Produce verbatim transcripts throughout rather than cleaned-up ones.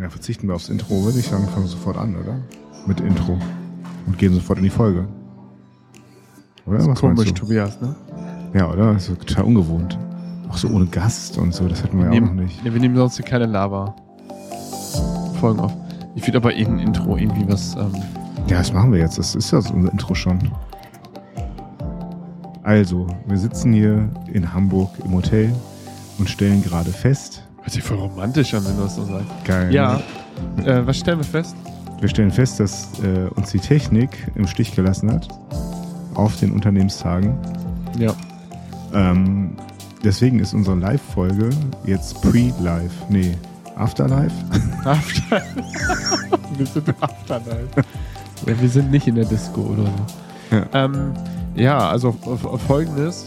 Ja, verzichten wir aufs Intro, würde ich sagen, fangen wir sofort an, oder? Mit Intro. Und gehen sofort in die Folge. Oder? Das ist was komisch, Tobias, ne? Ja, oder? Das ist total ungewohnt. Auch so ohne Gast und so, das hatten wir, wir ja nehmen, auch noch nicht. Ne, wir nehmen sonst hier keine Lava. Folgen auf. Ich würde aber irgendein Intro irgendwie was... Ähm ja, das machen wir jetzt. Das ist ja so unser Intro schon. Also, wir sitzen hier in Hamburg im Hotel und stellen gerade fest... Hört sich voll romantisch an, wenn du das so sagst. Geil. Ja, äh, was stellen wir fest? Wir stellen fest, dass äh, uns die Technik im Stich gelassen hat auf den Unternehmenstagen. Ja. Ähm, deswegen ist unsere Live-Folge jetzt Pre-Live. Nee, Afterlife? Afterlife. Wir sind im Afterlife. Ja, wir sind nicht in der Disco oder so. Ja, ähm, ja also folgendes.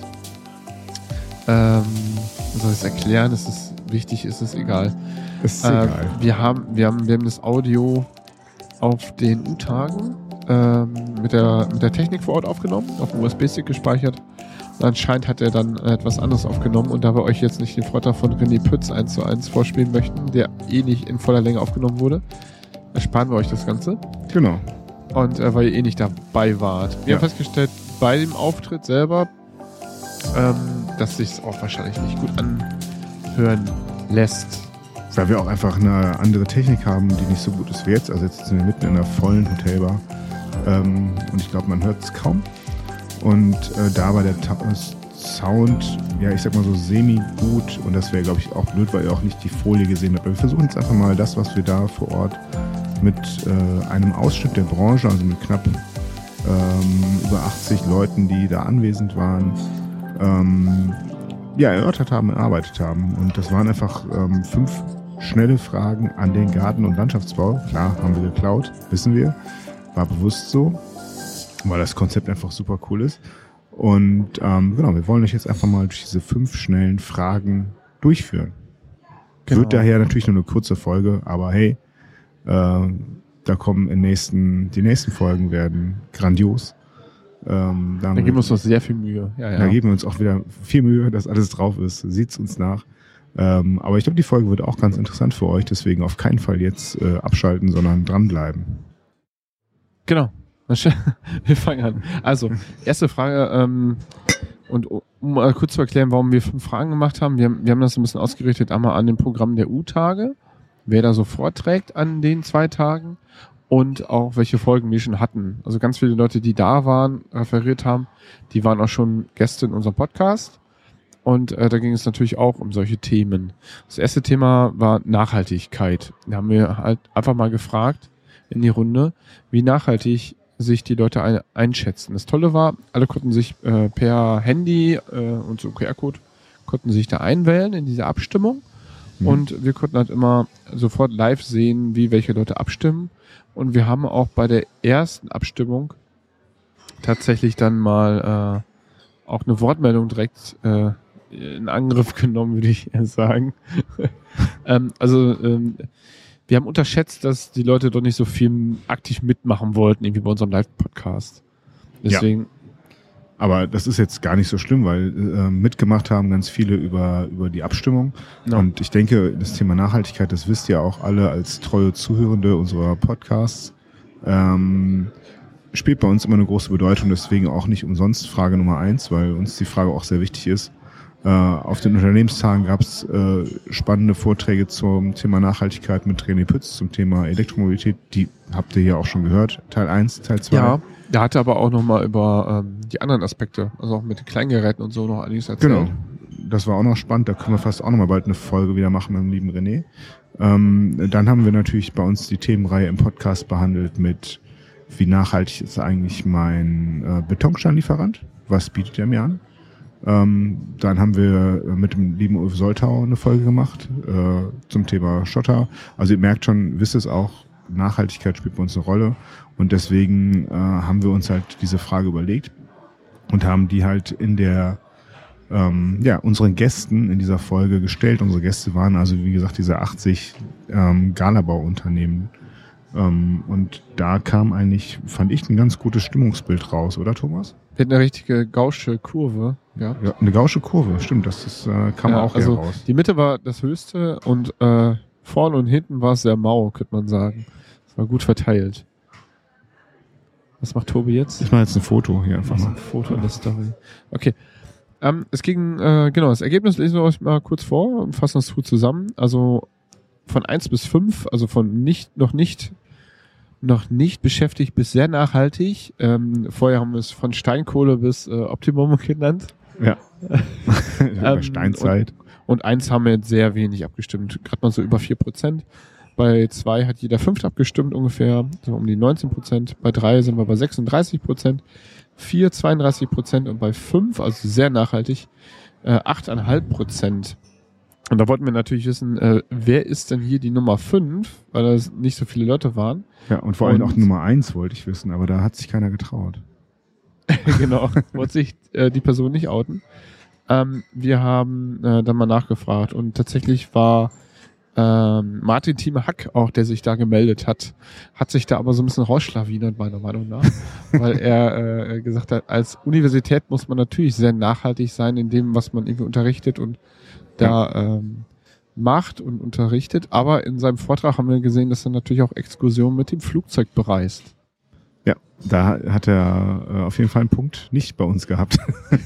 Ähm, soll ich es erklären? Es ist wichtig, ist es egal. Ist äh, egal. Wir haben, wir, haben, wir haben das Audio auf den U-Tagen ähm, mit, der, mit der Technik vor Ort aufgenommen, auf dem U S B-Stick gespeichert. Und anscheinend hat er dann etwas anderes aufgenommen und da wir euch jetzt nicht den Vortrag von René Pütz eins zu eins vorspielen möchten, der eh nicht in voller Länge aufgenommen wurde, ersparen wir euch das Ganze. Genau. Und äh, weil ihr eh nicht dabei wart. Wir ja. haben festgestellt, bei dem Auftritt selber, ähm, dass sich es auch wahrscheinlich nicht gut anhören lässt. Weil wir auch einfach eine andere Technik haben, die nicht so gut ist wie jetzt. Also jetzt sind wir mitten in einer vollen Hotelbar. Ähm, und ich glaube, man hört es kaum. Und äh, da war der Ta- Sound, ja, ich sag mal so semi-gut. Und das wäre, glaube ich, auch blöd, weil ihr auch nicht die Folie gesehen habt. Aber wir versuchen jetzt einfach mal das, was wir da vor Ort mit äh, einem Ausschnitt der Branche, also mit knapp ähm, über achtzig Leuten, die da anwesend waren, ähm, ja, erörtert haben, erarbeitet haben. Und das waren einfach ähm, fünf schnelle Fragen an den Garten- und Landschaftsbau. Klar, haben wir geklaut, wissen wir. War bewusst so, weil das Konzept einfach super cool ist. Und ähm, genau, wir wollen euch jetzt einfach mal durch diese fünf schnellen Fragen durchführen. Genau. Wird daher natürlich nur eine kurze Folge, aber hey, äh, da kommen in nächsten, die nächsten Folgen werden grandios. Ähm, da da geben wir uns noch sehr viel Mühe. Ja, ja. Da geben wir uns auch wieder viel Mühe, dass alles drauf ist. Sieht's uns nach. Ähm, aber ich glaube, die Folge wird auch ganz interessant für euch. Deswegen auf keinen Fall jetzt äh, abschalten, sondern dranbleiben. Genau. Wir fangen an. Also, erste Frage. Ähm, und um mal kurz zu erklären, warum wir fünf Fragen gemacht haben. Wir haben, wir haben das ein bisschen ausgerichtet einmal an dem Programm der U-Tage. Wer da so vorträgt an den zwei Tagen. Und auch welche Folgen wir schon hatten. Also ganz viele Leute, die da waren, referiert haben, die waren auch schon Gäste in unserem Podcast. Und äh, da ging es natürlich auch um solche Themen. Das erste Thema war Nachhaltigkeit. Da haben wir halt einfach mal gefragt in die Runde, wie nachhaltig sich die Leute ein- einschätzen. Das Tolle war, alle konnten sich äh, per Handy äh, und so Q R-Code konnten sich da einwählen in diese Abstimmung. Mhm. Und wir konnten halt immer sofort live sehen, wie welche Leute abstimmen. Und wir haben auch bei der ersten Abstimmung tatsächlich dann mal äh, auch eine Wortmeldung direkt äh, in Angriff genommen, würde ich sagen. ähm, also ähm, wir haben unterschätzt, dass die Leute doch nicht so viel aktiv mitmachen wollten, irgendwie bei unserem Live-Podcast. Deswegen. Ja. Aber das ist jetzt gar nicht so schlimm, weil äh, mitgemacht haben ganz viele über, über die Abstimmung. No. Und ich denke, das Thema Nachhaltigkeit, das wisst ihr auch alle als treue Zuhörende unserer Podcasts, ähm, spielt bei uns immer eine große Bedeutung. Deswegen auch nicht umsonst Frage Nummer eins, weil uns die Frage auch sehr wichtig ist. Äh, auf den Unternehmenstagen gab es äh, spannende Vorträge zum Thema Nachhaltigkeit mit René Pütz, zum Thema Elektromobilität. Die habt ihr ja auch schon gehört. Teil eins, Teil zwei. Ja. Der hatte aber auch nochmal über ähm, die anderen Aspekte, also auch mit den Kleingeräten und so noch einiges erzählt. Genau, das war auch noch spannend. Da können wir fast auch nochmal bald eine Folge wieder machen mit dem lieben René. Ähm, dann haben wir natürlich bei uns die Themenreihe im Podcast behandelt mit, wie nachhaltig ist eigentlich mein äh, Betonsteinlieferant? Was bietet er mir an? Ähm, dann haben wir mit dem lieben Ulf Soltau eine Folge gemacht äh, zum Thema Schotter. Also ihr merkt schon, wisst es auch, Nachhaltigkeit spielt bei uns eine Rolle. Und deswegen äh, haben wir uns halt diese Frage überlegt und haben die halt in der, ähm, ja, unseren Gästen in dieser Folge gestellt. Unsere Gäste waren also, wie gesagt, diese achtzig ähm, Galabauunternehmen. Ähm, und da kam eigentlich, fand ich, ein ganz gutes Stimmungsbild raus, oder Thomas? Wir hatten eine richtige gausche Kurve. Ja, ja eine gausche Kurve, stimmt, das ist, äh, kam ja, auch also raus. Die Mitte war das höchste und äh, vorne und hinten war es sehr mau, könnte man sagen. Es war gut verteilt. Was macht Tobi jetzt? Ich mache jetzt ein Foto hier einfach mal. Ein Foto in der Story. Okay. Ähm, es ging, äh, genau, das Ergebnis lesen wir euch mal kurz vor und fassen das gut zusammen. Also von eins bis fünf, also von nicht, noch nicht, noch nicht beschäftigt bis sehr nachhaltig. Ähm, vorher haben wir es von Steinkohle bis äh, Optimum genannt. Ja. ähm, Steinzeit. Und, und eins haben wir jetzt sehr wenig abgestimmt. Gerade mal so über vier Prozent. Bei zwei hat jeder fünft abgestimmt ungefähr, so um die neunzehn Prozent. Bei drei sind wir bei sechsunddreißig Prozent. vier, zweiunddreißig Prozent und bei fünf, also sehr nachhaltig, äh, acht Komma fünf Prozent. Und da wollten wir natürlich wissen, äh, wer ist denn hier die Nummer fünf, weil das nicht so viele Leute waren. Ja, und vor allem und auch Nummer eins wollte ich wissen, aber da hat sich keiner getraut. Genau, wollte sich äh, die Person nicht outen. Ähm, wir haben äh, dann mal nachgefragt und tatsächlich war ähm, Martin Thieme Hack auch, der sich da gemeldet hat, hat sich da aber so ein bisschen rausschlawinert, meiner Meinung nach, weil er äh, gesagt hat, als Universität muss man natürlich sehr nachhaltig sein in dem, was man irgendwie unterrichtet und da ähm, macht und unterrichtet, aber in seinem Vortrag haben wir gesehen, dass er natürlich auch Exkursionen mit dem Flugzeug bereist. Ja, da hat er äh, auf jeden Fall einen Punkt nicht bei uns gehabt.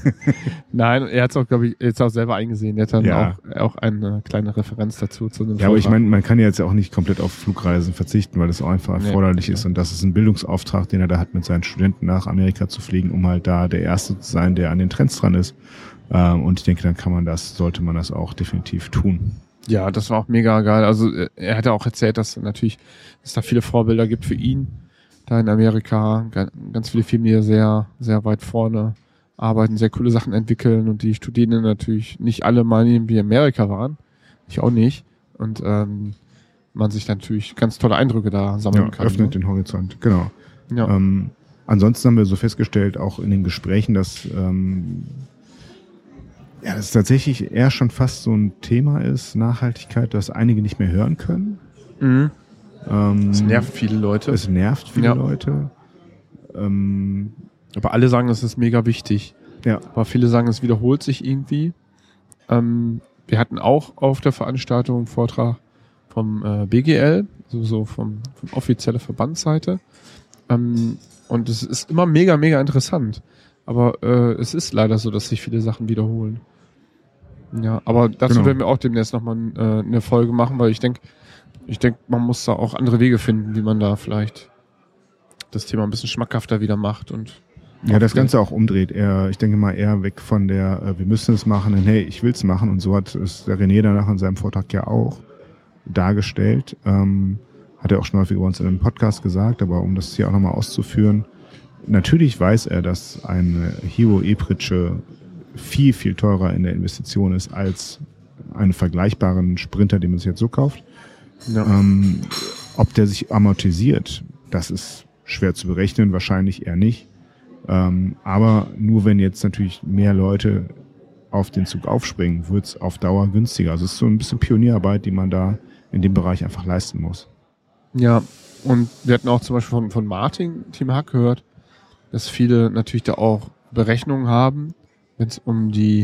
Nein, er hat es auch, glaube ich, jetzt auch selber eingesehen. Er hat dann ja. auch, auch eine kleine Referenz dazu zu einem Ja, aber ich meine, man kann ja jetzt auch nicht komplett auf Flugreisen verzichten, weil das auch einfach erforderlich nee, ist. Und das ist ein Bildungsauftrag, den er da hat, mit seinen Studenten nach Amerika zu fliegen, um halt da der Erste zu sein, der an den Trends dran ist. Ähm, und ich denke, dann kann man das, sollte man das auch definitiv tun. Ja, das war auch mega geil. Also er hat ja auch erzählt, dass natürlich es da viele Vorbilder gibt für ihn. Da in Amerika ganz viele Firmen, die sehr, sehr weit vorne arbeiten, sehr coole Sachen entwickeln und die Studierenden natürlich nicht alle mal wie in Amerika waren. Ich auch nicht. Und ähm, man sich dann natürlich ganz tolle Eindrücke da sammeln ja, kann. Öffnet ne? den Horizont, genau. Ja. Ähm, ansonsten haben wir so festgestellt, auch in den Gesprächen, dass ähm, ja, das tatsächlich eher schon fast so ein Thema ist, Nachhaltigkeit, das einige nicht mehr hören können. Mhm. Ähm, es nervt viele Leute. Es nervt viele ja. Leute. Ähm, Aber alle sagen, es ist mega wichtig. Ja. Aber viele sagen, es wiederholt sich irgendwie. Ähm, wir hatten auch auf der Veranstaltung einen Vortrag vom äh, B G L, also so vom, vom offizielle Verbandsseite. Ähm, und es ist immer mega, mega interessant. Aber äh, es ist leider so, dass sich viele Sachen wiederholen. Ja, aber dazu genau. werden wir auch demnächst nochmal äh, eine Folge machen, weil ich denke, ich denke, man muss da auch andere Wege finden, wie man da vielleicht das Thema ein bisschen schmackhafter wieder macht und ja, das Ganze auch umdreht. Eher, ich denke mal eher weg von der, äh, wir müssen es machen, und hey, ich will es machen. Und so hat es der René danach in seinem Vortrag ja auch dargestellt. Ähm, hat er auch schon häufig bei uns in einem Podcast gesagt, aber um das hier auch nochmal auszuführen, natürlich weiß er, dass eine Hero E-Pritsche viel, viel teurer in der Investition ist als einen vergleichbaren Sprinter, den man sich jetzt so kauft. Ja. Ähm, ob der sich amortisiert, das ist schwer zu berechnen, wahrscheinlich eher nicht. Ähm, aber nur wenn jetzt natürlich mehr Leute auf den Zug aufspringen, wird es auf Dauer günstiger. Also es ist so ein bisschen Pionierarbeit, die man da in dem Bereich einfach leisten muss. Ja, und wir hatten auch zum Beispiel von, von Martin Thieme Hack gehört, dass viele natürlich da auch Berechnungen haben, wenn es um die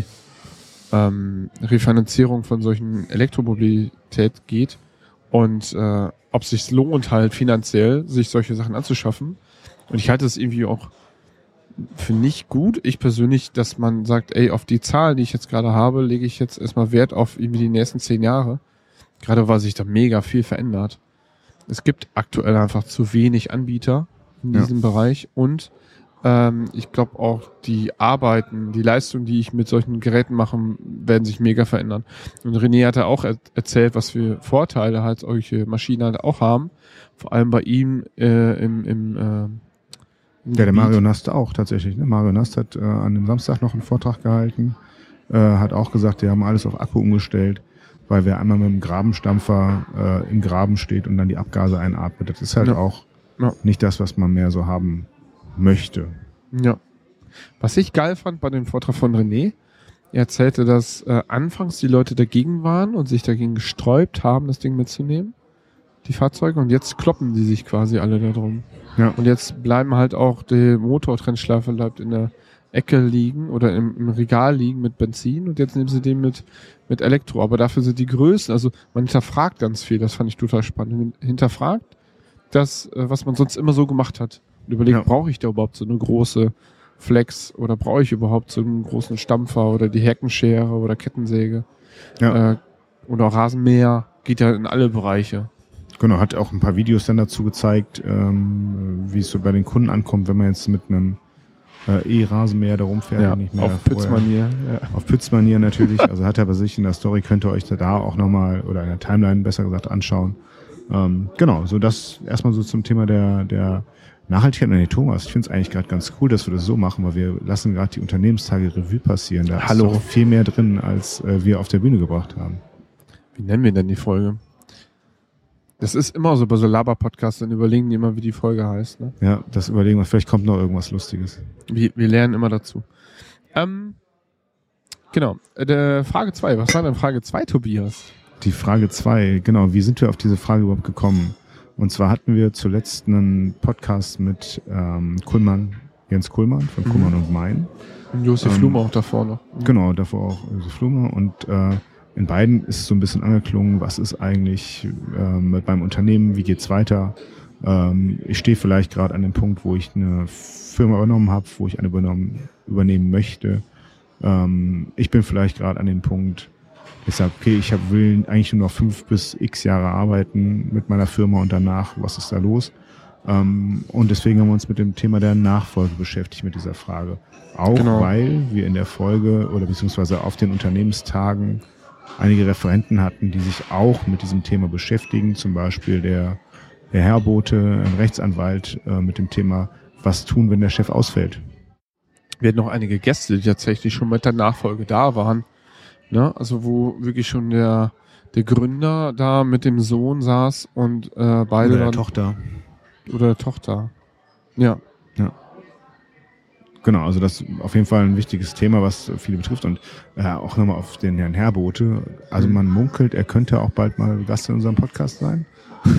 ähm, Refinanzierung von solchen Elektromobilität geht und äh, ob es sich lohnt halt finanziell, sich solche Sachen anzuschaffen. Und ich halte es irgendwie auch für nicht gut, ich persönlich, dass man sagt, ey, auf die Zahlen, die ich jetzt gerade habe, lege ich jetzt erstmal Wert auf irgendwie die nächsten zehn Jahre. Gerade weil sich da mega viel verändert. Es gibt aktuell einfach zu wenig Anbieter in diesem ja. Bereich und ähm, ich glaube auch die Arbeiten, die Leistung, die ich mit solchen Geräten mache, werden sich mega verändern. Und René hatte auch er- erzählt, was für Vorteile halt solche Maschinen halt auch haben. Vor allem bei ihm äh, im, im äh, Ja, der Mario Nast auch tatsächlich. Ne? Mario Nast hat äh, an dem Samstag noch einen Vortrag gehalten, äh, hat auch gesagt, die haben alles auf Akku umgestellt, weil wer einmal mit dem Grabenstampfer äh, im Graben steht und dann die Abgase einatmet, das ist halt ja. auch ja. nicht das, was man mehr so haben möchte. Ja. Was ich geil fand bei dem Vortrag von René, er erzählte, dass äh, anfangs die Leute dagegen waren und sich dagegen gesträubt haben, das Ding mitzunehmen, die Fahrzeuge, und jetzt kloppen die sich quasi alle da drum. Ja. Und jetzt bleiben halt auch, die Motortrennschleife bleibt in der Ecke liegen oder im, im Regal liegen mit Benzin und jetzt nehmen sie den mit, mit Elektro. Aber dafür sind die Größen, also man hinterfragt ganz viel, das fand ich total spannend. Hinterfragt das, was man sonst immer so gemacht hat. Und überlegt, ja. brauche ich da überhaupt so eine große Flex oder brauche ich überhaupt so einen großen Stampfer oder die Heckenschere oder Kettensäge ja. äh, oder Rasenmäher, geht ja in alle Bereiche. Genau, hat auch ein paar Videos dann dazu gezeigt, ähm, wie es so bei den Kunden ankommt, wenn man jetzt mit einem äh, E-Rasenmäher da rumfährt. Ja, nicht mehr auf Pützmanier. Ja. Auf Pützmanier natürlich. Also hat er bei sich in der Story, könnt ihr euch da auch nochmal, oder in der Timeline besser gesagt, anschauen. Ähm, genau, so das erstmal so zum Thema der, der Nachhaltigkeit. Nee, Thomas, ich finde es eigentlich gerade ganz cool, dass wir das so machen, weil wir lassen gerade die Unternehmenstage Revue passieren. Da Hallo. ist doch viel mehr drin, als äh, wir auf der Bühne gebracht haben. Wie nennen wir denn die Folge? Das ist immer so bei so Laber-Podcasts, dann überlegen die immer, wie die Folge heißt. Ne? Ja, das überlegen wir. Vielleicht kommt noch irgendwas Lustiges. Wir, wir lernen immer dazu. Ähm, genau. Äh, Frage zwei. Was war denn Frage zwei, Tobias? Die Frage zwei, genau. Wie sind wir auf diese Frage überhaupt gekommen? Und zwar hatten wir zuletzt einen Podcast mit ähm, Kuhlmann, Jens Kuhlmann von mhm. Kuhlmann und Mein. Und Josef ähm, Flumer auch davor noch. Mhm. Genau, davor auch Josef Flumer. Und äh, in beiden ist so ein bisschen angeklungen, was ist eigentlich ähm, mit meinem Unternehmen, wie geht's weiter? Ähm, ich stehe vielleicht gerade an dem Punkt, wo ich eine Firma übernommen habe, wo ich eine übernommen, übernehmen möchte. Ähm, ich bin vielleicht gerade an dem Punkt, ich sage, okay, ich hab, will eigentlich nur noch fünf bis x Jahre arbeiten mit meiner Firma und danach, was ist da los? Ähm, und deswegen haben wir uns mit dem Thema der Nachfolge beschäftigt, mit dieser Frage. Auch genau. Weil wir in der Folge oder beziehungsweise auf den Unternehmenstagen einige Referenten hatten, die sich auch mit diesem Thema beschäftigen, zum Beispiel der, der Herr Bote, ein Rechtsanwalt, äh, mit dem Thema, was tun, wenn der Chef ausfällt. Wir hatten noch einige Gäste, die tatsächlich schon mit der Nachfolge da waren. Ne? Also wo wirklich schon der, der Gründer da mit dem Sohn saß und äh, beide oder der dann, Tochter. Oder der Tochter. Ja. Ja. Genau, also das ist auf jeden Fall ein wichtiges Thema, was viele betrifft. Und äh, auch nochmal auf den Herrn Herbote. Also mhm. man munkelt, er könnte auch bald mal Gast in unserem Podcast sein.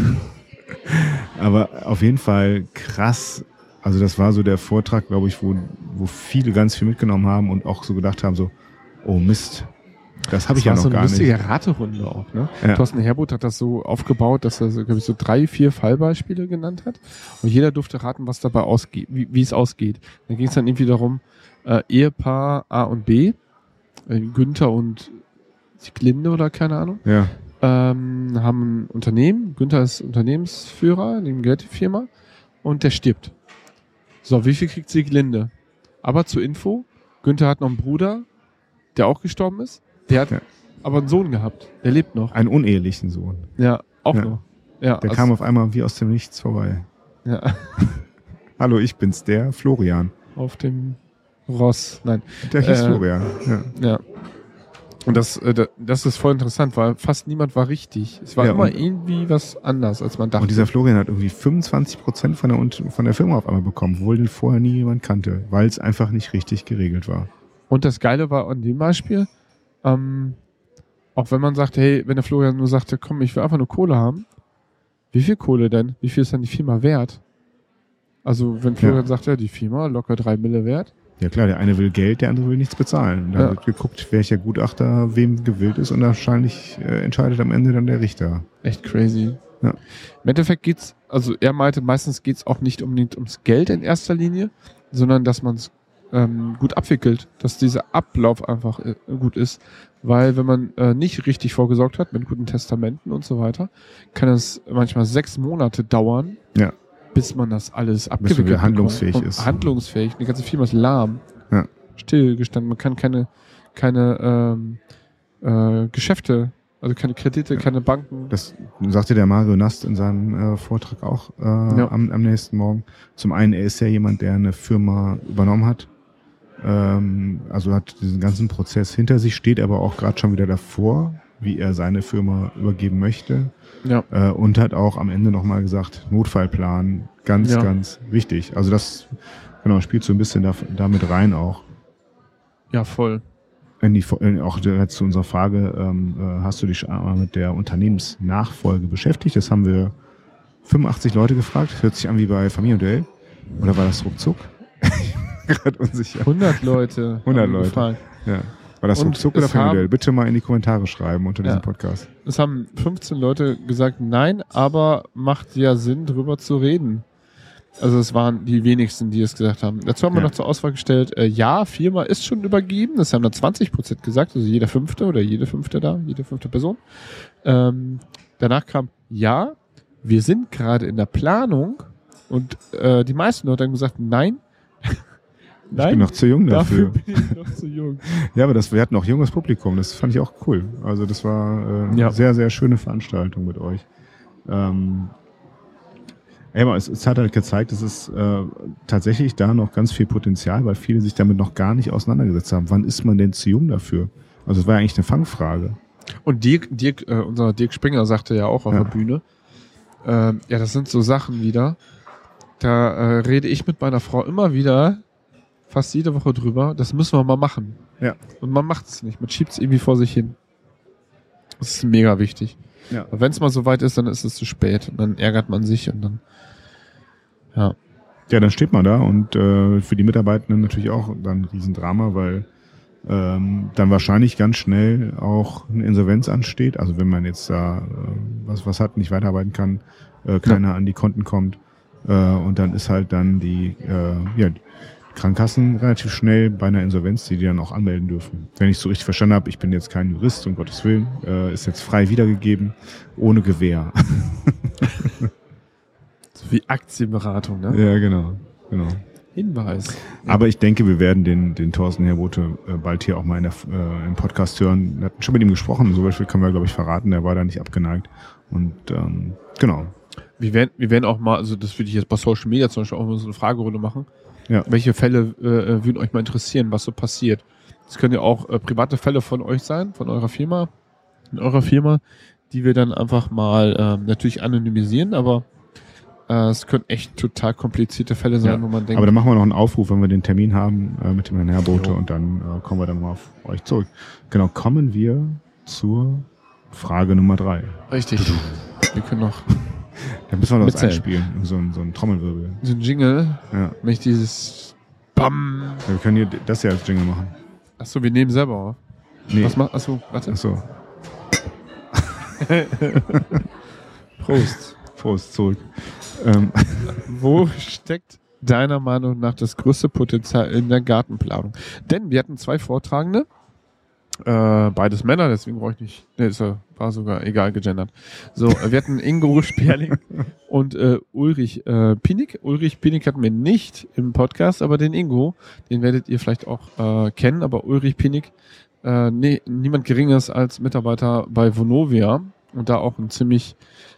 Aber auf jeden Fall krass. Also das war so der Vortrag, glaube ich, wo, wo viele ganz viel mitgenommen haben und auch so gedacht haben, so, oh Mist, das habe ich ja noch gar nicht. Das war so eine lustige Raterunde auch. Ne? Ja. Thorsten Herboth hat das so aufgebaut, dass er, so, glaube ich, so drei, vier Fallbeispiele genannt hat. Und jeder durfte raten, was dabei ausgeht, wie, wie es ausgeht. Dann ging es dann irgendwie darum, äh, Ehepaar A und B, äh, Günther und Sieglinde oder keine Ahnung, ja. ähm, haben ein Unternehmen. Günther ist Unternehmensführer in der Geldfirma und der stirbt. So, wie viel kriegt Sieglinde? Aber zur Info, Günther hat noch einen Bruder, der auch gestorben ist. Der hat ja. aber einen Sohn gehabt. Der lebt noch. Einen unehelichen Sohn. Ja, auch ja. noch. Ja, der also kam auf einmal wie aus dem Nichts vorbei. Ja. Hallo, ich bin's, der Florian. Auf dem Ross. Nein. Der hieß äh, Florian. Ja. ja. Und das, äh, das ist voll interessant, weil fast niemand war richtig. Es war ja, immer irgendwie was anders, als man dachte. Und dieser Florian hat irgendwie fünfundzwanzig Prozent von der, von der Firma auf einmal bekommen, obwohl den vorher nie jemand kannte, weil es einfach nicht richtig geregelt war. Und das Geile war an dem Beispiel, ähm, auch wenn man sagt, hey, wenn der Florian nur sagte, komm, ich will einfach nur Kohle haben, wie viel Kohle denn? Wie viel ist dann die Firma wert? Also wenn Florian ja. sagt, ja, die Firma locker drei Mille wert. Ja klar, der eine will Geld, der andere will nichts bezahlen. Und da ja. wird geguckt, welcher Gutachter wem gewillt ist und wahrscheinlich äh, entscheidet am Ende dann der Richter. Echt crazy. Ja. Im Endeffekt geht's, also er meinte, meistens geht's auch nicht unbedingt ums Geld in erster Linie, sondern dass man es ähm, gut abwickelt, dass dieser Ablauf einfach äh, gut ist, weil wenn man äh, nicht richtig vorgesorgt hat mit guten Testamenten und so weiter, kann es manchmal sechs Monate dauern, ja. bis man das alles abgewickelt hat. handlungsfähig ist. Handlungsfähig. Die ganze Firma ist lahm. Ja. Stillgestanden. Man kann keine, keine ähm, äh, Geschäfte, also keine Kredite, ja. keine Banken. Das sagte der Mario Nast in seinem äh, Vortrag auch äh, ja. am, am nächsten Morgen. Zum einen, er ist ja jemand, der eine Firma übernommen hat. Ähm, also hat diesen ganzen Prozess hinter sich, steht aber auch gerade schon wieder davor, wie er seine Firma übergeben möchte. Ja. Äh, und hat auch am Ende nochmal gesagt, Notfallplan, ganz, ja. ganz wichtig. Also das genau spielt so ein bisschen da, damit rein auch. Ja, voll. In die, in, auch direkt zu unserer Frage, ähm, äh, hast du dich schon einmal mit der Unternehmensnachfolge beschäftigt? Das haben wir fünfundachtzig Leute gefragt. Hört sich an wie bei Familienduell. Oder war das ruckzuck? gerade unsicher. hundert Leute. hundert Leute. Gefragt. Ja. War das ruckzuck oder Family? Bitte mal in die Kommentare schreiben unter ja. diesem Podcast. Es haben fünfzehn Leute gesagt, nein, aber macht ja Sinn, drüber zu reden. Also es waren die wenigsten, die es gesagt haben. Dazu haben wir ja. noch zur Auswahl gestellt, äh, ja, viermal ist schon übergeben. Das haben dann zwanzig Prozent gesagt, also jeder fünfte oder jede fünfte da, jede fünfte Person. Ähm, danach kam, ja, wir sind gerade in der Planung. Und äh, die meisten Leute haben gesagt, nein. Nein, ich bin noch zu jung dafür. Dafür bin ich noch zu jung. Ja, aber das, wir hatten auch junges Publikum. Das fand ich auch cool. Also das war äh, eine ja. sehr, sehr schöne Veranstaltung mit euch. Ähm, ja, es, es hat halt gezeigt, dass es äh, tatsächlich da noch ganz viel Potenzial, weil viele sich damit noch gar nicht auseinandergesetzt haben. Wann ist man denn zu jung dafür? Also das war ja eigentlich eine Fangfrage. Und Dirk, Dirk äh, unser Dirk Springer sagte ja auch auf ja. der Bühne, äh, ja, das sind so Sachen wieder, da äh, rede ich mit meiner Frau immer wieder fast jede Woche drüber, das müssen wir mal machen. Ja. Und man macht es nicht, man schiebt es irgendwie vor sich hin. Das ist mega wichtig. Ja. Aber wenn es mal so weit ist, dann ist es zu spät. Und dann ärgert man sich und dann, ja. Ja, dann steht man da und äh, für die Mitarbeitenden natürlich auch dann ein Riesendrama, weil ähm, dann wahrscheinlich ganz schnell auch eine Insolvenz ansteht. Also wenn man jetzt da äh, was, was hat, nicht weiterarbeiten kann, äh, keiner ja. an die Konten kommt äh, und dann ist halt dann die, äh, ja, Krankenkassen relativ schnell bei einer Insolvenz, die die dann auch anmelden dürfen. Wenn ich so richtig verstanden habe, ich bin jetzt kein Jurist, um Gottes Willen, äh, ist jetzt frei wiedergegeben, ohne Gewähr. So wie Aktienberatung, ne? Ja, genau, genau. Hinweis. Aber ich denke, wir werden den, den Thorsten Herbote äh, bald hier auch mal in der, äh, im Podcast hören. Wir hatten schon mit ihm gesprochen, so Beispiel können wir, glaube ich, verraten, der war da nicht abgeneigt. Und ähm, genau. Wir werden, wir werden auch mal, also das würde ich jetzt bei Social Media zum Beispiel auch mal so eine Fragerunde machen. Ja. Welche Fälle äh, würden euch mal interessieren, was so passiert? Das können ja auch äh, private Fälle von euch sein, von eurer Firma, in eurer Firma, die wir dann einfach mal ähm, natürlich anonymisieren, aber äh, es können echt total komplizierte Fälle sein, ja. wo man denkt... Aber dann machen wir noch einen Aufruf, wenn wir den Termin haben äh, mit dem Herrn Herbote und dann äh, kommen wir dann mal auf euch zurück. Genau, kommen wir zur Frage Nummer drei. Richtig. Wir können noch... Dann müssen wir noch was einspielen, so ein, so ein Trommelwirbel. So ein Jingle. Ja. Nicht dieses Bam. Ja, wir können hier das ja als Jingle machen. Achso, wir nehmen selber auf. Nee. Was macht? Achso, warte. Achso. Prost. Prost, zurück. Ähm. Wo steckt deiner Meinung nach das größte Potenzial in der Gartenplanung? Denn wir hatten zwei Vortragende. Äh, beides Männer, deswegen brauche ich nicht. Ne, ist ja, war sogar egal gegendert. So, wir hatten Ingo Sperling und äh, Ulrich äh, Pinik. Ulrich Pinik hatten wir nicht im Podcast, aber den Ingo, den werdet ihr vielleicht auch äh, kennen. Aber Ulrich Pinik, äh, nee, niemand Geringeres als Mitarbeiter bei Vonovia und da auch ein ziemlich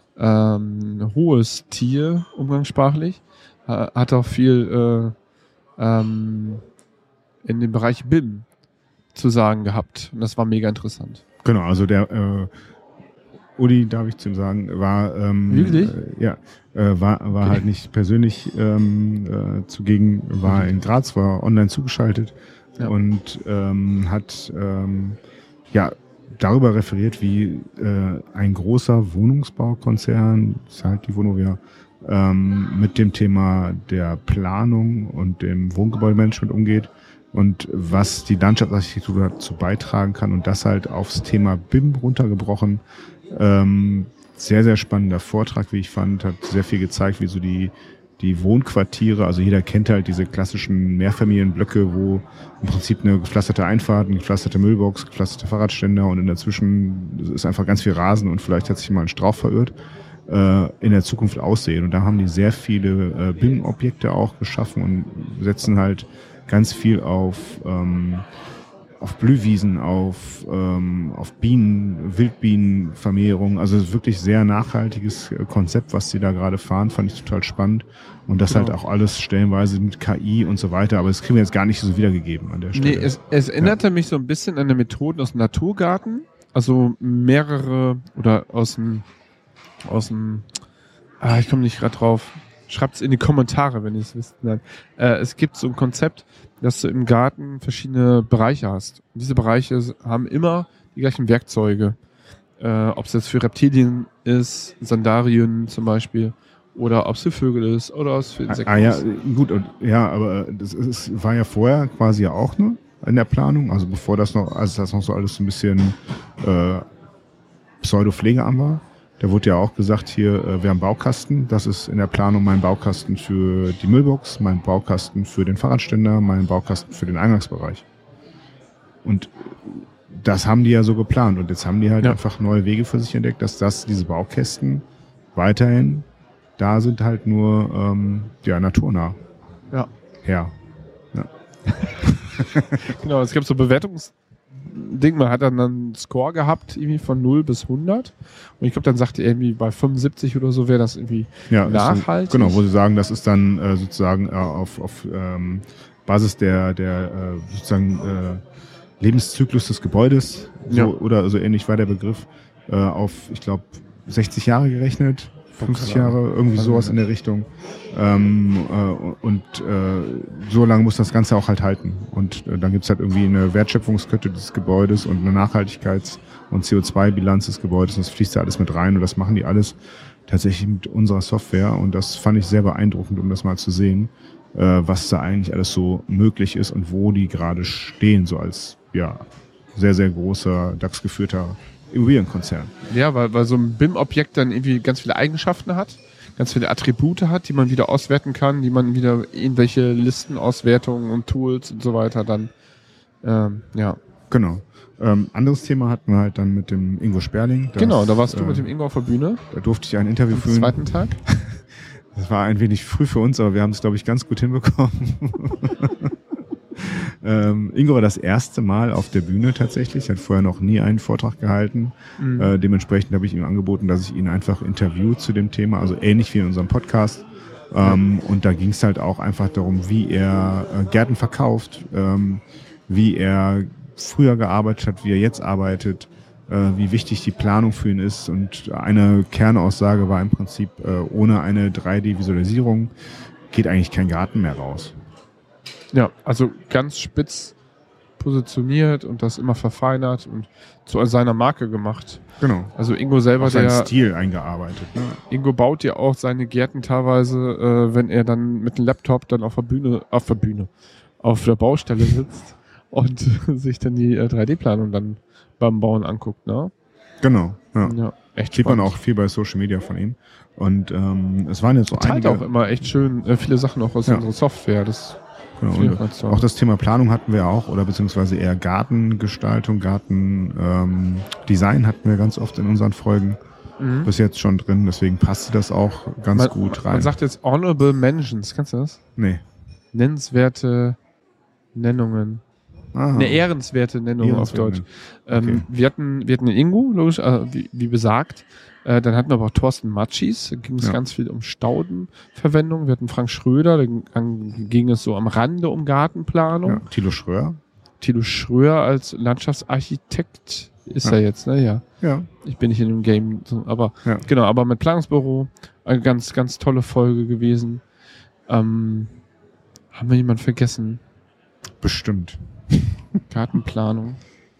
ähm, hohes Tier, umgangssprachlich. Äh, hat auch viel äh, ähm, in dem Bereich B I M zu sagen gehabt. Und das war mega interessant. Genau, also der äh, Uli, darf ich zu ihm sagen, war ähm, Wirklich? Äh, ja, äh, war, war okay. halt nicht persönlich ähm, äh, zugegen, war in Graz, war online zugeschaltet ja. und ähm, hat ähm, ja darüber referiert, wie äh, ein großer Wohnungsbaukonzern, das ist halt die Vonovia, ähm, mit dem Thema der Planung und dem Wohngebäudemanagement umgeht. Und was die Landschaftsarchitektur dazu beitragen kann und das halt aufs Thema B I M runtergebrochen. Ähm, sehr, sehr spannender Vortrag, wie ich fand, hat sehr viel gezeigt, wie so die, die Wohnquartiere, also jeder kennt halt diese klassischen Mehrfamilienblöcke, wo im Prinzip eine gepflasterte Einfahrt, eine gepflasterte Müllbox, gepflasterte Fahrradständer und in dazwischen ist einfach ganz viel Rasen und vielleicht hat sich mal ein Strauch verirrt, äh, in der Zukunft aussehen. Und da haben die sehr viele äh, B I M-Objekte auch geschaffen und setzen halt ganz viel auf ähm, auf Blühwiesen, auf ähm, auf Bienen, Wildbienenvermehrung. Also es ist wirklich sehr nachhaltiges Konzept, was sie da gerade fahren, fand ich total spannend. Und das genau. halt auch alles stellenweise mit K I und so weiter. Aber das kriegen wir jetzt gar nicht so wiedergegeben an der Stelle. Nee, es, es erinnerte ja. mich so ein bisschen an eine Methode aus dem Naturgarten. Also mehrere oder aus dem aus dem ah, ich komme nicht gerade drauf. Schreibt's in die Kommentare, wenn ihr es wisst. Nein. Äh, es gibt so ein Konzept, dass du im Garten verschiedene Bereiche hast. Und diese Bereiche haben immer die gleichen Werkzeuge. Äh, ob es jetzt für Reptilien ist, Sandarien zum Beispiel, oder ob es für Vögel ist oder ob es für Insekten ah, ja, ist. gut, und, ja, aber das ist, war ja vorher quasi ja auch ne, in der Planung, also bevor das noch, also das noch so alles so ein bisschen äh, Pseudo-Pflegeamt war. Da wurde ja auch gesagt, hier, äh, wir haben Baukasten, das ist in der Planung mein Baukasten für die Müllbox, mein Baukasten für den Fahrradständer, mein Baukasten für den Eingangsbereich. Und das haben die ja so geplant und jetzt haben die halt ja. einfach neue Wege für sich entdeckt, dass das, diese Baukästen weiterhin da sind, halt nur ähm, ja, naturnah. Ja. Ja. ja. Genau, es gibt so Bewertungsding, man hat dann einen Score gehabt, irgendwie von null bis hundert und ich glaube, dann sagte er irgendwie bei fünfundsiebzig oder so wäre das irgendwie ja, nachhaltig. Dann, genau, wo sie sagen, das ist dann äh, sozusagen äh, auf, auf ähm, Basis der, der äh, sozusagen äh, Lebenszyklus des Gebäudes, so, ja. oder so ähnlich war der Begriff, äh, auf, ich glaube, sechzig Jahre gerechnet, fünfzig Jahre, irgendwie sowas in der Richtung. Ähm, äh, und äh, so lange muss das Ganze auch halt halten. Und äh, dann gibt's halt irgendwie eine Wertschöpfungskette des Gebäudes und eine Nachhaltigkeits- und C O zwei Bilanz des Gebäudes. Und das fließt da alles mit rein und das machen die alles tatsächlich mit unserer Software. Und das fand ich sehr beeindruckend, um das mal zu sehen, äh, was da eigentlich alles so möglich ist und wo die gerade stehen, so als ja sehr, sehr großer DAX-geführter Immobilienkonzern. Ja, weil, weil so ein B I M-Objekt dann irgendwie ganz viele Eigenschaften hat, ganz viele Attribute hat, die man wieder auswerten kann, die man wieder irgendwelche Listenauswertungen und Tools und so weiter dann, ähm, ja. Genau. Ähm, anderes Thema hatten wir halt dann mit dem Ingo Sperling. Das, genau, da warst du äh, mit dem Ingo auf der Bühne. Da durfte ich ein Interview am führen. Am zweiten Tag. Das war ein wenig früh für uns, aber wir haben es, glaube ich, ganz gut hinbekommen. Ähm, Ingo war das erste Mal auf der Bühne tatsächlich, hat vorher noch nie einen Vortrag gehalten. Mhm. Äh, dementsprechend habe ich ihm angeboten, dass ich ihn einfach interview zu dem Thema, also ähnlich wie in unserem Podcast. Ähm, ja. Und da ging es halt auch einfach darum, wie er äh, Gärten verkauft, ähm, wie er früher gearbeitet hat, wie er jetzt arbeitet, äh, wie wichtig die Planung für ihn ist. Und eine Kernaussage war im Prinzip, äh, ohne eine drei D-Visualisierung geht eigentlich kein Garten mehr raus. Ja, also ganz spitz positioniert und das immer verfeinert und zu seiner Marke gemacht. Genau. Also Ingo selber, auf seinen der Stil eingearbeitet. Ne? Ingo baut ja auch seine Gärten teilweise, äh, wenn er dann mit dem Laptop dann auf der Bühne, auf der Bühne, auf der Baustelle sitzt und sich dann die äh, drei D-Planung dann beim Bauen anguckt, ne? Genau. Ja. ja echt sieht spannend. Man auch viel bei Social Media von ihm. Und ähm, es waren jetzt so er einige. auch immer echt schön äh, viele Sachen auch aus ja. unserer Software. Das Genau. Auch das Thema Planung hatten wir auch, oder beziehungsweise eher Gartengestaltung, Gartendesign ähm, hatten wir ganz oft in unseren Folgen mhm. bis jetzt schon drin, deswegen passte das auch ganz man, gut rein. Man sagt jetzt Honorable Mentions, kennst du das? Nee. Nennenswerte Nennungen. Aha. Eine ehrenswerte Nennung auf Deutsch. Ähm, okay. wir, hatten, wir hatten den Ingo, logisch, äh, wie, wie besagt. Äh, dann hatten wir aber auch Thorsten Matschis, da ging es ja. ganz viel um Staudenverwendung. Wir hatten Frank Schröder, da ging es so am Rande um Gartenplanung. Ja. Thilo Schröer. Thilo Schröer als Landschaftsarchitekt ist ja. er jetzt, ne? Ja. ja. Ich bin nicht in dem Game, aber ja. genau, aber mit Planungsbüro, eine ganz, ganz tolle Folge gewesen. Ähm, haben wir jemanden vergessen? Bestimmt. Gartenplanung.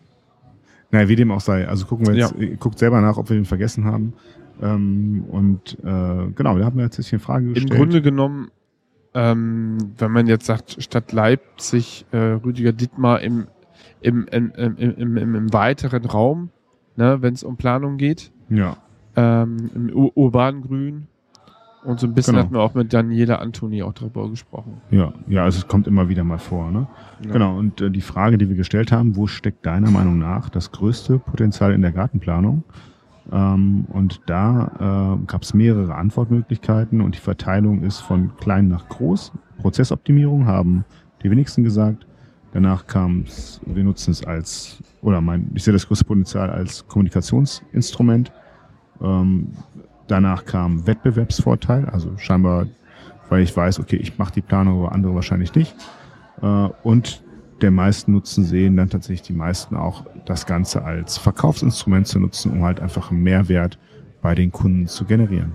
Naja, wie dem auch sei. Also gucken wir jetzt, ja. guckt selber nach, ob wir den vergessen haben. Ähm, und äh, genau, da haben wir jetzt eine Frage gestellt. Im Grunde genommen, ähm, wenn man jetzt sagt, Stadt Leipzig, äh, Rüdiger Dittmar im, im, im, im, im, im, im weiteren Raum, ne, wenn es um Planung geht. Ja. Ähm, im Ur- urbanen Grün. Und so ein bisschen genau. hatten wir auch mit Daniela Antoni auch darüber gesprochen. Ja, ja, also es kommt immer wieder mal vor, ne? Ja. Genau, und äh, die Frage, die wir gestellt haben, wo steckt deiner Meinung nach das größte Potenzial in der Gartenplanung? Ähm, und da äh, gab es mehrere Antwortmöglichkeiten und die Verteilung ist von klein nach groß. Prozessoptimierung haben die wenigsten gesagt. Danach kam es, wir nutzen es als, oder mein, ich sehe das größte Potenzial als Kommunikationsinstrument. Ähm, Danach kam Wettbewerbsvorteil, also scheinbar, weil ich weiß, okay, ich mache die Planung, aber andere wahrscheinlich nicht. Und der meisten Nutzen sehen dann tatsächlich die meisten auch das Ganze als Verkaufsinstrument zu nutzen, um halt einfach einen Mehrwert bei den Kunden zu generieren.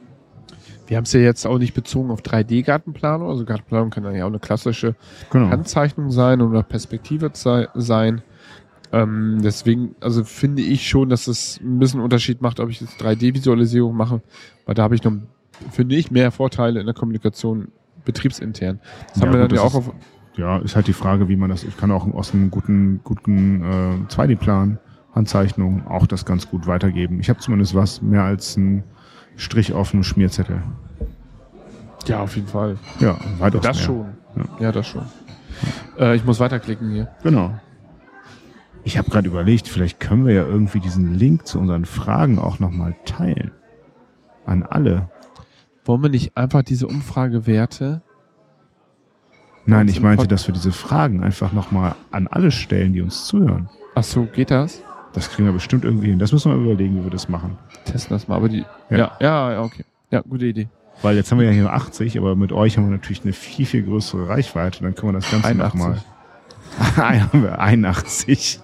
Wir haben es ja jetzt auch nicht bezogen auf drei D-Gartenplanung. Also Gartenplanung kann dann ja auch eine klassische genau. Handzeichnung sein oder Perspektive sein. Ähm, deswegen, also finde ich schon, dass es ein bisschen Unterschied macht, ob ich jetzt drei D-Visualisierung mache, weil da habe ich noch ein finde ich, mehr Vorteile in der Kommunikation betriebsintern. Das Ja, haben wir gut, dann ja das auch ist- auf. Ja, ist halt die Frage, wie man das, ich kann auch aus einem guten, guten äh, zwei D-Plan, Handzeichnung auch das ganz gut weitergeben. Ich habe zumindest was mehr als ein Strich auf einem Schmierzettel. Ja, auf jeden Fall. Ja, weitaus Das mehr. schon. Ja. Ja, das schon. Äh, ich muss weiterklicken hier. Genau. Ich habe gerade überlegt, vielleicht können wir ja irgendwie diesen Link zu unseren Fragen auch nochmal teilen. An alle. Wollen wir nicht einfach diese Umfragewerte? Nein, Uns ich im meinte, Pod- dass wir diese Fragen einfach nochmal an alle stellen, die uns zuhören. Ach so, geht das? Das kriegen wir bestimmt irgendwie hin. Das müssen wir überlegen, wie wir das machen. Testen das mal. Aber die. Ja. Ja, ja, ja, okay. Ja, gute Idee. Weil jetzt haben wir ja hier achtzig, aber mit euch haben wir natürlich eine viel, viel größere Reichweite. Dann können wir das Ganze nochmal. haben wir einundachtzig.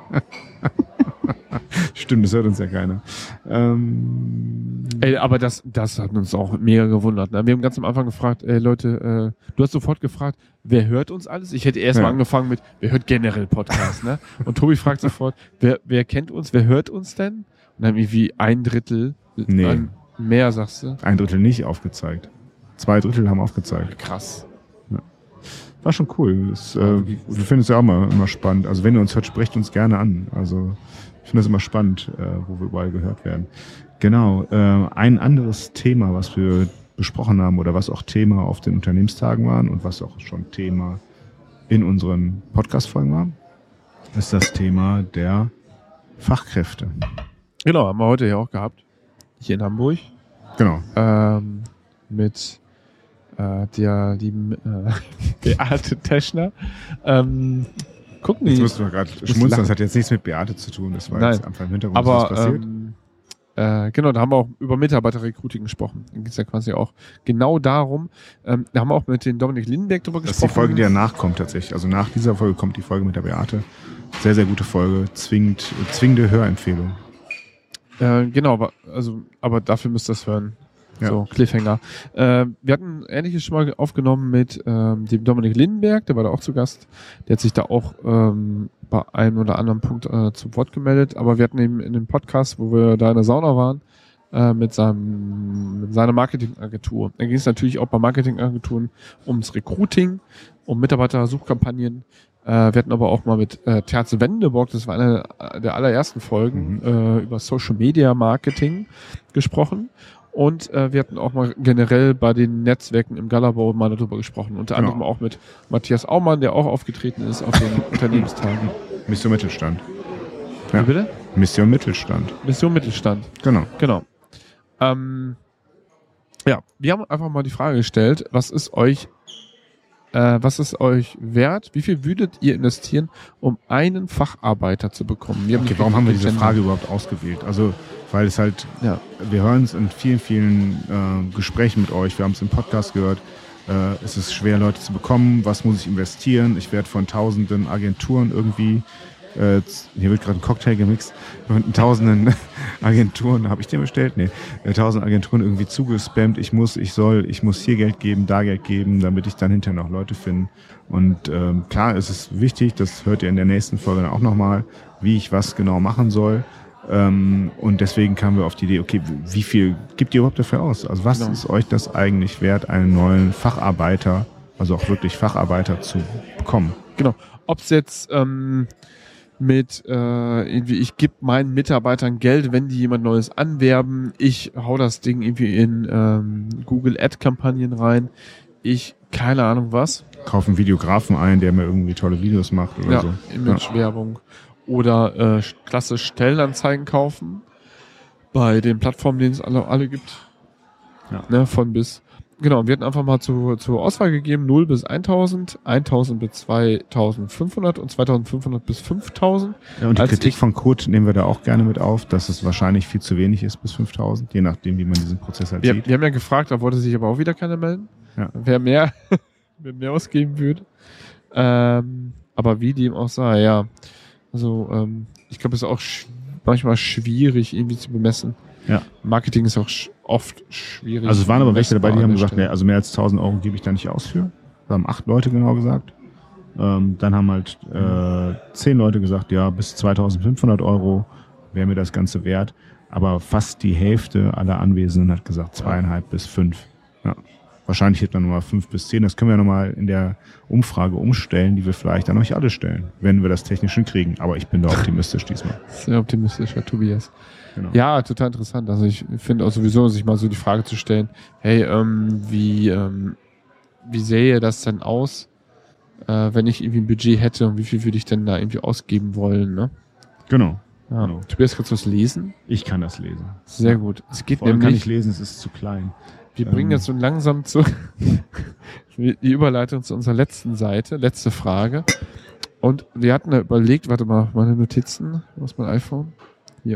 Stimmt, das hört uns ja keiner. Ähm, Ey, aber das, das hat uns auch mega gewundert. Ne? Wir haben ganz am Anfang gefragt, ey Leute, äh, du hast sofort gefragt, wer hört uns alles? Ich hätte erst Ja. mal angefangen mit, wer hört generell Podcasts, ne? Und Tobi fragt sofort, wer, wer kennt uns, wer hört uns denn? Und dann irgendwie ein Drittel, Nee. an, mehr sagst du. ein Drittel nicht aufgezeigt. Zwei Drittel haben aufgezeigt. Krass. War schon cool. Das, äh, wir finden es ja auch immer, immer spannend. Also wenn ihr uns hört, sprecht uns gerne an. Also ich finde es immer spannend, äh, wo wir überall gehört werden. Genau. Äh, ein anderes Thema, was wir besprochen haben oder was auch Thema auf den Unternehmenstagen waren und was auch schon Thema in unseren Podcast-Folgen war, ist das Thema der Fachkräfte. Genau, haben wir heute ja auch gehabt. Hier in Hamburg. Genau. Ähm, mit äh, der lieben äh, Beate Teschner. Ähm, gucken Jetzt die. musst du gerade muss schmunzeln. lachen. Das hat jetzt nichts mit Beate zu tun. Das war Nein. jetzt einfach im Hintergrund, was Aber passiert. ähm, äh, genau, da haben wir auch über Mitarbeiterrecruiting gesprochen. Da geht es ja quasi auch genau darum. Ähm, da haben wir auch mit den Dominik Lindenberg drüber Das ist die gesprochen. Folge, die danach kommt tatsächlich. Also nach dieser Folge kommt die Folge mit der Beate. Sehr, sehr gute Folge. Zwingend, zwingende Hörempfehlung. Äh, genau, aber, also, aber dafür müsst ihr es hören. Ja. So, Cliffhanger. Äh, wir hatten ein ähnliches schon mal aufgenommen mit ähm, dem Dominik Lindenberg, der war da auch zu Gast. Der hat sich da auch ähm, bei einem oder anderen Punkt äh, zu Wort gemeldet. Aber wir hatten eben in dem Podcast, wo wir da in der Sauna waren, äh, mit, seinem, mit seiner Marketingagentur. Da ging es natürlich auch bei Marketingagenturen ums Recruiting, um Mitarbeitersuchkampagnen. Äh, wir hatten aber auch mal mit äh, Terze Wendeborg, das war eine der allerersten Folgen, Mhm. äh, über Social Media Marketing gesprochen. Und äh, wir hatten auch mal generell bei den Netzwerken im Galabau mal darüber gesprochen. Unter Genau. anderem auch mit Matthias Aumann, der auch aufgetreten ist auf den Unternehmenstagen. Mission Mittelstand. Ja. Wie bitte? Mission Mittelstand. Mission Mittelstand. Genau. Genau. Ähm, ja, wir haben einfach mal die Frage gestellt, was ist euch, äh, was ist euch wert? Wie viel würdet ihr investieren, um einen Facharbeiter zu bekommen? Wir haben Okay, nicht warum haben wir richtig diese gegendert. Frage überhaupt ausgewählt? Also, weil es halt, Ja. wir hören es in vielen, vielen äh, Gesprächen mit euch. Wir haben es im Podcast gehört. Äh, es ist schwer, Leute zu bekommen. Was muss ich investieren? Ich werde von tausenden Agenturen irgendwie, äh, hier wird gerade ein Cocktail gemixt, von tausenden Agenturen, habe ich den bestellt? Nee, äh, tausend Agenturen irgendwie zugespammt. Ich muss, ich soll, ich muss hier Geld geben, da Geld geben, damit ich dann hinterher noch Leute finde. Und ähm, klar, es ist wichtig, das hört ihr in der nächsten Folge dann auch nochmal, wie ich was genau machen soll. Ähm, und deswegen kamen wir auf die Idee, okay, wie viel gibt ihr überhaupt dafür aus? Also was Genau. ist euch das eigentlich wert, einen neuen Facharbeiter, also auch wirklich Facharbeiter zu bekommen? Genau. Ob es jetzt ähm, mit äh, irgendwie, ich gebe meinen Mitarbeitern Geld, wenn die jemand Neues anwerben, ich hau das Ding irgendwie in ähm, Google Ad-Kampagnen rein, ich, keine Ahnung was, Kaufen Videografen ein, der mir irgendwie tolle Videos macht oder ja, so. Image-Werbung oder äh, klassisch Stellenanzeigen kaufen bei den Plattformen, denen es alle, alle gibt. Ja. Ne, von bis. Genau, wir hatten einfach mal zu, zur Auswahl gegeben null bis tausend, tausend bis zweitausendfünfhundert und zweitausendfünfhundert bis fünftausend. Ja, und die Als Kritik ich- von Kurt nehmen wir da auch gerne mit auf, dass es wahrscheinlich viel zu wenig ist bis fünftausend, je nachdem, wie man diesen Prozess halt Wir, sieht. wir haben ja gefragt, da wollte sich aber auch wieder keiner melden. Ja. Wer mehr, wer mehr ausgeben würde. Ähm, aber wie dem auch sei, ja. Also, ähm, ich glaube, es ist auch sch- manchmal schwierig, irgendwie zu bemessen. Ja. Marketing ist auch sch- oft schwierig. Also es waren aber welche dabei, die messbar haben an der gesagt, nee, Stelle. also mehr als tausend Euro gebe ich da nicht aus für. Das haben acht Leute genau gesagt. Ähm, dann haben halt äh, zehn Leute gesagt, ja, bis zweitausendfünfhundert Euro wäre mir das Ganze wert. aber fast die Hälfte aller Anwesenden hat gesagt zweieinhalb bis fünf. Ja. Wahrscheinlich hätte man nochmal fünf bis zehn. Das können wir nochmal in der Umfrage umstellen, die wir vielleicht an euch alle stellen, wenn wir das technisch hinkriegen. Aber ich bin da optimistisch diesmal. Sehr optimistisch, Herr Tobias. Genau. Ja, total interessant. Also ich finde auch sowieso, sich mal so die Frage zu stellen, hey, ähm, wie, ähm, wie sähe das denn aus, äh, wenn ich irgendwie ein Budget hätte und wie viel würde ich denn da irgendwie ausgeben wollen, ne? Genau. Ja. genau. Tobias, kannst du das lesen? Ich kann das lesen. Sehr gut. Es geht Vor allem nämlich, kann ich lesen, es ist zu klein. wir bringen ähm, jetzt so langsam zu die Überleitung zu unserer letzten Seite, letzte Frage. Und wir hatten da überlegt, warte mal, meine Notizen, wo ist mein iPhone? Hier.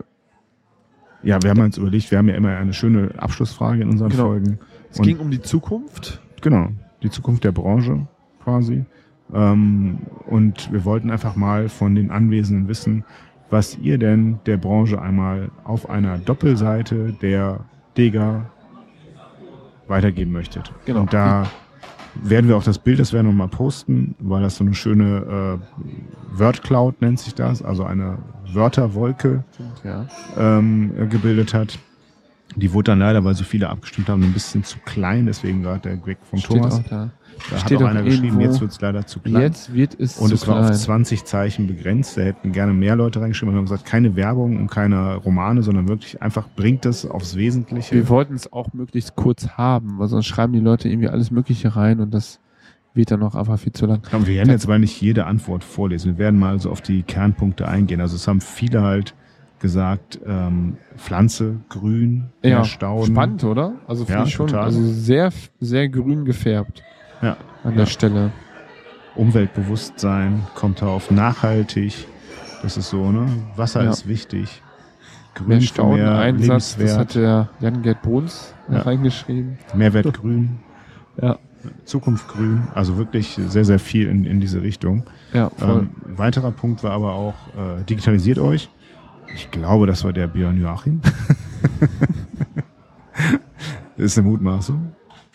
Ja, wir haben uns überlegt, wir haben ja immer eine schöne Abschlussfrage in unseren Genau. Folgen. Es Und ging um die Zukunft. Genau, die Zukunft der Branche quasi. Ähm, und wir wollten einfach mal von den Anwesenden wissen, was ihr denn der Branche einmal auf einer Doppelseite der Dega weitergeben möchtet. Genau. Und da werden wir auch das Bild, das werden wir mal posten, weil das so eine schöne äh, Wordcloud nennt sich das, also eine Wörterwolke Ja. ähm, gebildet hat. Die wurde dann leider, weil so viele abgestimmt haben, ein bisschen zu klein, deswegen gerade der Greg von Steht Thomas. auch da. Da hat Steht auch auch einer geschrieben, irgendwo, jetzt wird es leider zu klein. Jetzt wird es und zu es war klein. auf zwanzig Zeichen begrenzt. Da hätten gerne mehr Leute reingeschrieben. Wir haben gesagt, keine Werbung und keine Romane, sondern wirklich einfach bringt es aufs Wesentliche. Wir wollten es auch möglichst kurz haben, weil sonst schreiben die Leute irgendwie alles Mögliche rein und das wird dann auch einfach viel zu lang. Und wir werden jetzt aber nicht jede Antwort vorlesen. Wir werden mal so auf die Kernpunkte eingehen. Also es haben viele halt gesagt, ähm, Pflanze, grün, Ja, Stauden. spannend, oder? Also finde Ja, ich schon, total. also sehr, sehr grün gefärbt Ja. an Ja. der Stelle. Umweltbewusstsein kommt da auf nachhaltig. Das ist so, ne? Wasser Ja. ist wichtig. Grün Mehr für Staudeneinsatz, das Lebenswert. hat der Jan-Gerd Bruns Ja. reingeschrieben. Mehrwert grün. Ja. Zukunft grün. Also wirklich sehr, sehr viel in, in diese Richtung. Ja, voll. Ähm, weiterer Punkt war aber auch, äh, digitalisiert euch. Ich glaube, das war der Björn Joachim. Das ist eine Mutmaßung.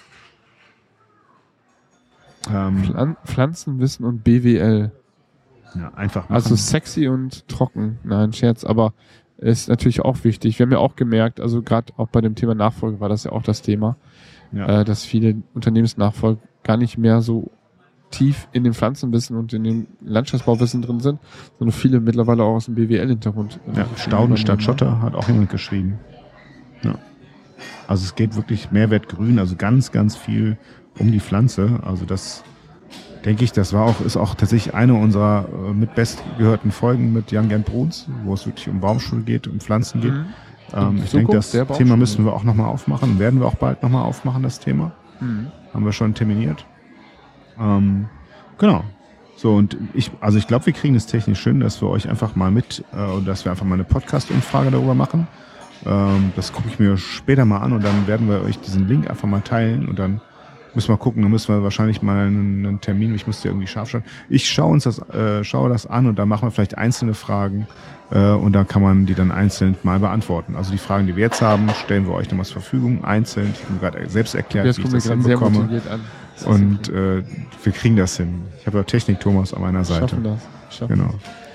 Ähm, Pflan Pflanzenwissen und B W L. ja, einfach machen. Also sexy und trocken. Nein, Scherz, aber ist natürlich auch wichtig. Wir haben ja auch gemerkt, also gerade auch bei dem Thema Nachfolge war das ja auch das Thema, ja. äh, dass viele Unternehmensnachfolge gar nicht mehr so tief in dem Pflanzenwissen und in dem Landschaftsbauwissen drin sind, sondern viele mittlerweile auch aus dem B W L-Hintergrund. Ja, Stauden statt Schotter hat auch jemand geschrieben. Ja. Also es geht wirklich Mehrwert grün, also ganz, ganz viel um die Pflanze. Also das denke ich, das war auch, ist auch tatsächlich eine unserer äh, mit bestgehörten Folgen mit Jan-Gerd Bruns, wo es wirklich um Baumschule geht, um Pflanzen geht. Mhm. Ähm, ich Zukunft denke, das der Thema Baumschule. müssen wir auch nochmal aufmachen, werden wir auch bald nochmal aufmachen, das Thema. Mhm. Haben wir schon terminiert. Ähm, genau. So, und ich, also ich glaube, wir kriegen es technisch schön, dass wir euch einfach mal mit, äh, dass wir einfach mal eine Podcast-Umfrage darüber machen. Ähm, das gucke ich mir später mal an und dann werden wir euch diesen Link einfach mal teilen und dann müssen wir gucken, dann müssen wir wahrscheinlich mal einen, einen Termin, ich muss dir irgendwie scharf schauen. Ich schaue uns das, äh, schaue das an und dann machen wir vielleicht einzelne Fragen äh, und dann kann man die dann einzeln mal beantworten. Also die Fragen, die wir jetzt haben, stellen wir euch nochmal zur Verfügung, einzeln. Ich habe mir gerade selbst erklärt, Das wie ich kommt mir das gerade sehr hinbekomme. motiviert an. Das ist Und okay. äh, wir kriegen das hin. Ich habe ja Technik Thomas an meiner Seite. Schaffen das. Schaffen Genau.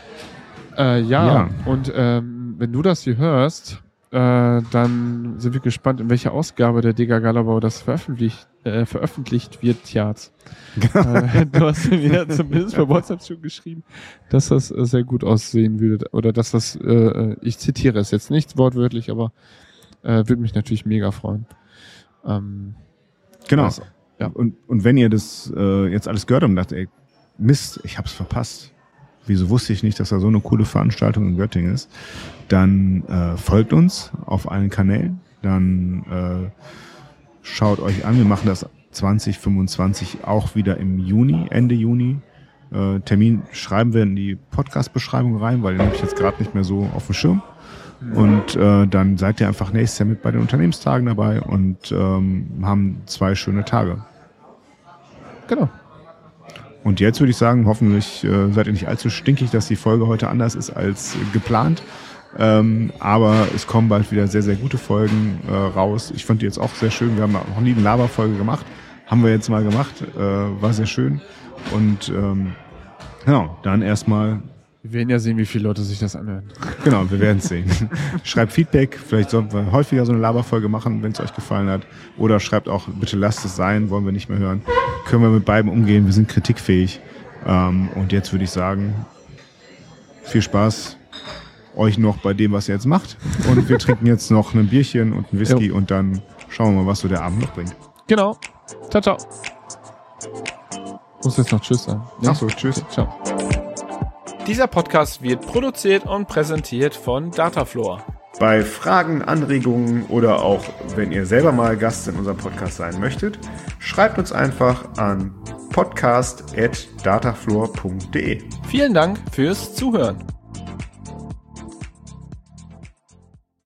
Äh, ja, Ja. und ähm, wenn du das hier hörst, äh, dann sind wir gespannt, in welcher Ausgabe der Dega Galabau das veröffentlicht, äh, veröffentlicht wird, Tjaz. äh, du hast mir zumindest bei WhatsApp schon geschrieben, dass das äh, sehr gut aussehen würde. Oder dass das, äh, ich zitiere es jetzt nicht wortwörtlich, aber äh, würde mich natürlich mega freuen. Ähm, Genau. also, ja. Und, und wenn ihr das äh, jetzt alles gehört habt und dachte, ey, Mist, ich hab's verpasst. Wieso wusste ich nicht, dass da so eine coole Veranstaltung in Göttingen ist? Dann äh, folgt uns auf allen Kanälen. Dann äh, schaut euch an. Wir machen das zwanzig fünfundzwanzig auch wieder im Juni, Ende Juni. Äh, Termin schreiben wir in die Podcast-Beschreibung rein, weil den habe ich jetzt gerade nicht mehr so auf dem Schirm. Und äh, dann seid ihr einfach nächstes Jahr mit bei den Unternehmenstagen dabei und ähm, haben zwei schöne Tage. Genau. Und jetzt würde ich sagen, hoffentlich äh, seid ihr nicht allzu stinkig, dass die Folge heute anders ist als äh, geplant. Ähm, aber es kommen bald wieder sehr, sehr gute Folgen äh, raus. Ich fand die jetzt auch sehr schön. Wir haben noch nie eine Laberfolge gemacht. Haben wir jetzt mal gemacht. Äh, war sehr schön. Und ähm, genau, dann erstmal Wir werden ja sehen, wie viele Leute sich das anhören. Genau, wir werden es sehen. Schreibt Feedback, vielleicht sollten wir häufiger so eine Laberfolge machen, wenn es euch gefallen hat. Oder schreibt auch, bitte lasst es sein, wollen wir nicht mehr hören. Können wir mit beiden umgehen, wir sind kritikfähig. Ähm, und jetzt würde ich sagen, viel Spaß euch noch bei dem, was ihr jetzt macht. Und wir trinken jetzt noch ein Bierchen und ein Whisky jo. Und dann schauen wir mal, was so der Abend noch bringt. Genau. Ciao, ciao. Ich muss jetzt noch Tschüss sagen. Ja? Ach so, Tschüss. Okay, ciao. Dieser Podcast wird produziert und präsentiert von Dataflor. Bei Fragen, Anregungen oder auch, wenn ihr selber mal Gast in unserem Podcast sein möchtet, schreibt uns einfach an podcast at dataflor punkt de. Vielen Dank fürs Zuhören.